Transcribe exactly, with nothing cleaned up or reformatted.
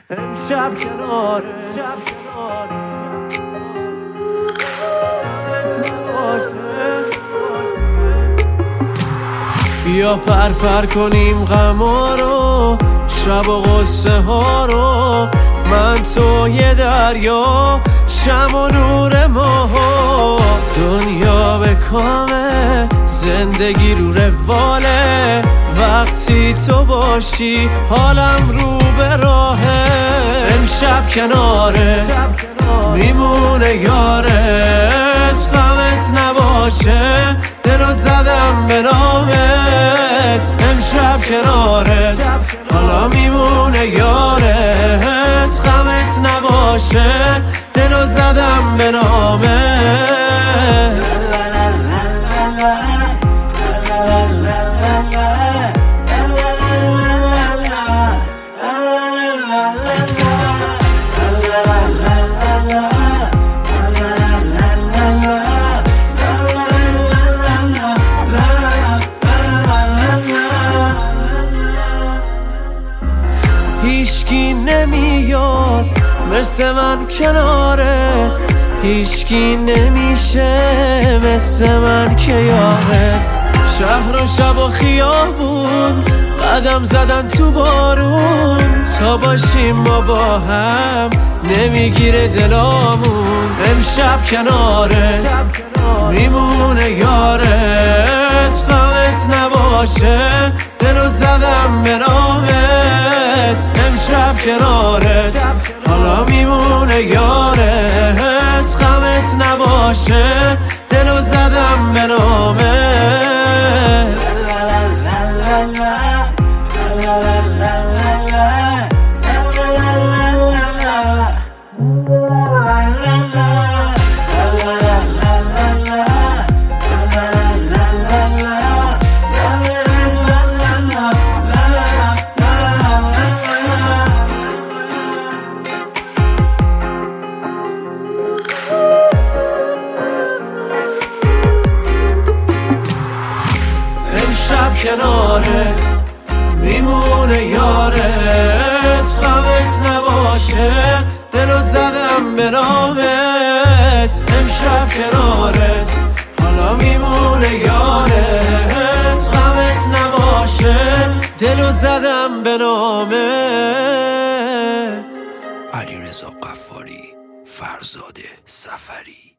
امشب کنار شب کنار بیا پر پر کنیم غما رو، شب و غصه ها رو، من تو یه دریا، شم و نور ماها. دنیا به کامه، زندگی رو رواله، وقتی تو باشی حالم رو به راهه. امشب کناره میمونه یارت، غمت نباشه دلو زدم به نامت. امشب کنارت حالا میمونه یارت، غمت نباشه دلو زدم به نامت. هیچکی نمیاد مثل من کناره، هیچکی نمیشه مثل من که یارت. شهر و شب و خیابون قدم زدن تو بارون، تا باشیم ما با هم نمیگیره دلامون. امشب کنارت میمونه یارت، غمت نباشه دلو زدم به نامت. امشب کنارت حالا میمونه یارت، غمت نباشه دلو زدم به نامت. امشب کنارت میمونه یارت، غمت نباشه دلو زدم به نامت. امشب کنارت حالا میمونه یارت، غمت نباشه دلو زدم به نامت. علیرضا غفاری، فرزاد سفری.